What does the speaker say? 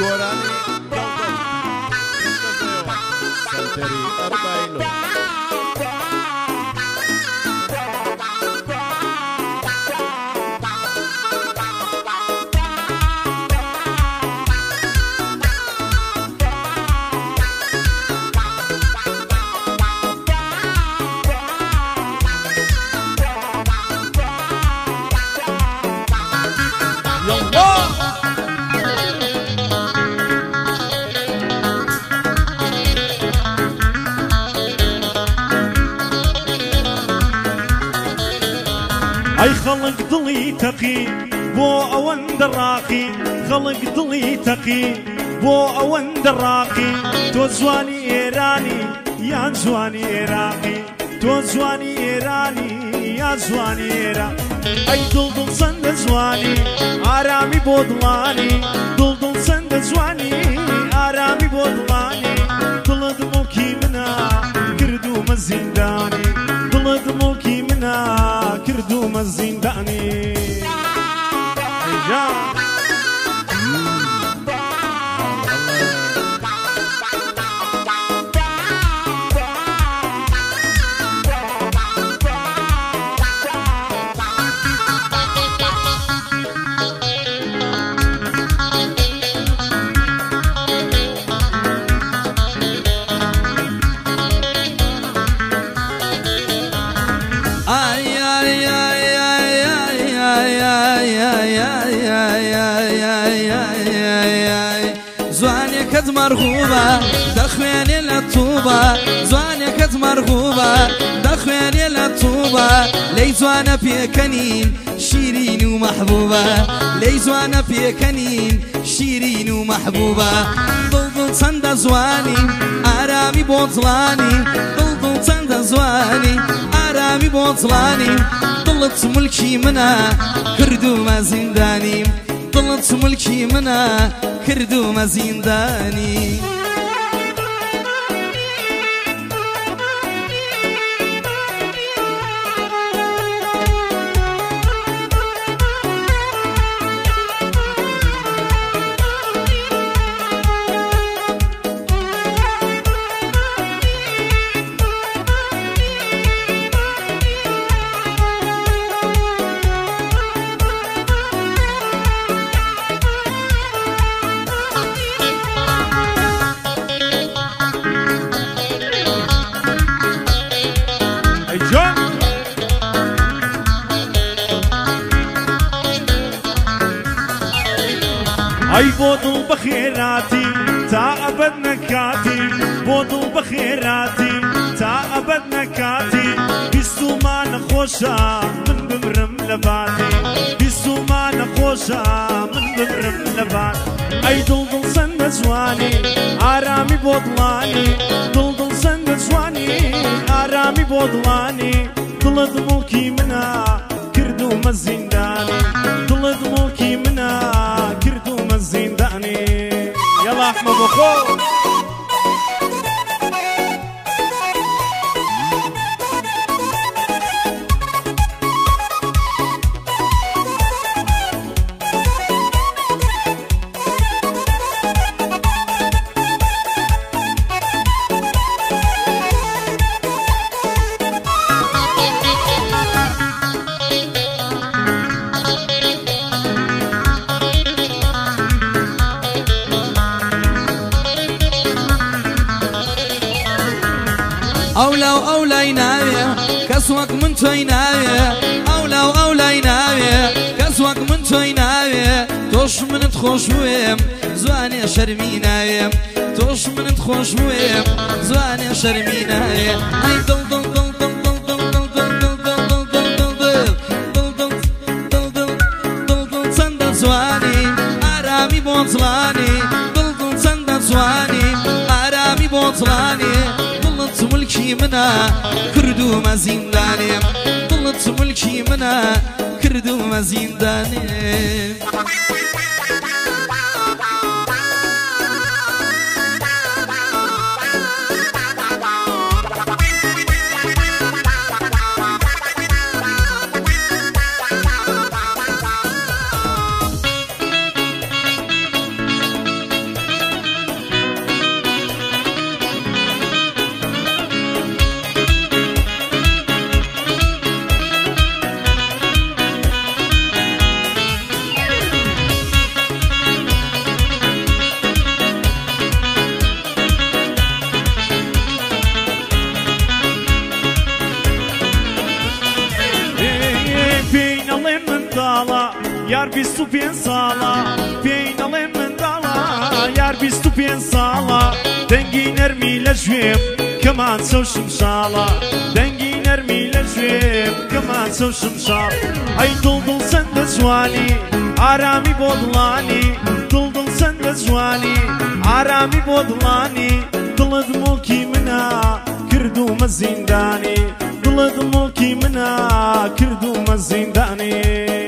گۆرانی گەڵگەڵ پێشکەشەوە سەنتەری ئەرباینۆ ئەی خەڵک دڵی تەقی بۆ ئەوەندە ڕاقی خەڵک دڵی تەقی بۆ ئەوەندە ڕاقی تۆ جوانی ئێرانی یان جوانی عێراقی تۆ جوانی ئێرانی یا جوانی عێراق ئەی دڵ چەندە جوانی ئارامی بۆ دڵانی دڵ چەندە جوانی ئارامی بۆ دڵانی دڵت موکی منە کردومە زیندانی دڵت موکی منە کردومە زیندانی زوانێکت مەرغوبە دەخوێنێ لە تووبە زوانێکت مەرغوبە دەخوێنێ لە تووبە لەی جوانە پێکەنین شیرین و مەحبوبە لەی جوانە پێکەنین شیرین و مەحبوبە دڵ چەندە زوانی ئارامی بۆ دڵانی دڵ چەندە زوانی ئارامی بۆ دڵانی دڵت ملکی منە کردومە زیندانی دڵت ملکی منە کردومە زیندانی ئەی بۆ دڵ بەخێراتی تا ئەبەد نەکاتی بۆ دڵ بەخێراتی تا ئەبەد نەکاتی بیستومانە خۆشە من بمرم لە باتی بیستومانە خۆشە من بمرم لە بات ئەی دڵ چەندە جوانی ئارامی بۆ دڵانی دڵ چەندە جوانی ئارامی بۆ دڵانی دڵت موڵکی منە کردومە زیندانی دڵت موڵکی منە کردومە زیندانی یەڵا ئەحمە بۆ خۆ ئەولاو ئەولای ناوێ کەس وەک من تۆی ناوێ ئەولاو ئەولای ناوێ کەس وەک من تۆی ناوێ تۆش منت خۆش بوێم زوانێ شەرمی ناوێم تۆش منت خۆش بوێم زوانێ شەرمی ناوێ ئەی دڵ دڵ دڵ دڵ دڵ چەندە جوانی ئارامی بۆ دڵانی دڵ چەندە جوانی ئارامی بۆ دڵانی ملکی منە کردومە زیندانێ دڵت ملکی منە کردومە زیندانێ ساڵە یار 25 ساڵە پێی دەڵێ منداڵە یار 25 ساڵە دەنگی نەرمی لە ژوێم کەمان چەو شمشاڵە دەنگی نەرمی لە ژوێم کەمان چەو شمشاڵ ئەی دڵ چەندە جوانی ئارامی بۆ دڵانی دڵ چەندە جوانی ئارامی بۆ دڵانی دڵت موڵکی منە کردومە زیندانی دڵت موڵکی منە کردومە زیندانی